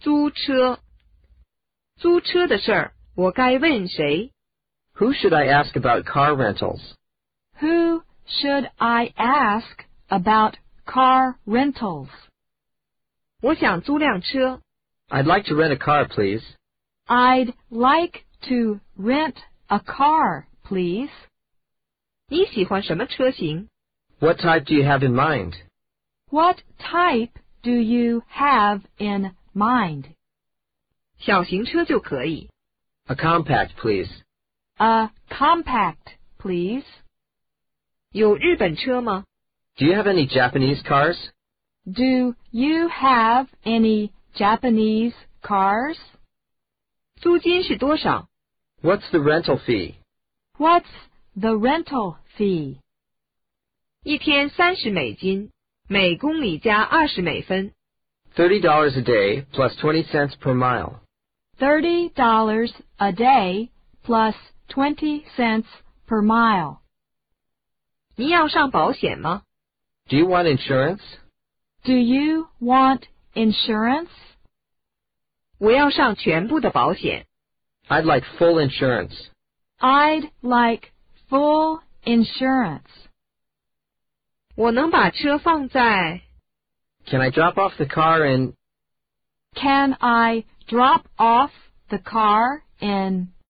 租车。租车的事儿，我该问谁？ Who should I ask about car rentals? Who should I ask about car rentals? 我想租辆车。 I'd like to rent a car, please. I'd like to rent a car, please. 你喜欢什么车型？ What type do you have in mind? What type do you have in mind? 小型车就可以。 A compact, please. A compact, please. 有日本车吗？ Do you have any Japanese cars? Do you have any Japanese cars? 租金是多少？ What's the rental fee? What's the rental fee? 一天30美金，每公里加20美分。 $30 a day plus 20 cents per mile. $30 a day plus 20 cents per mile. 你要上保险吗？ Do you want insurance? Do you want insurance? 我要上全部的保险。 I'd like full insurance. I'd like full insurance. 我能把车放在 Can I drop off the car in... Can I drop off the car in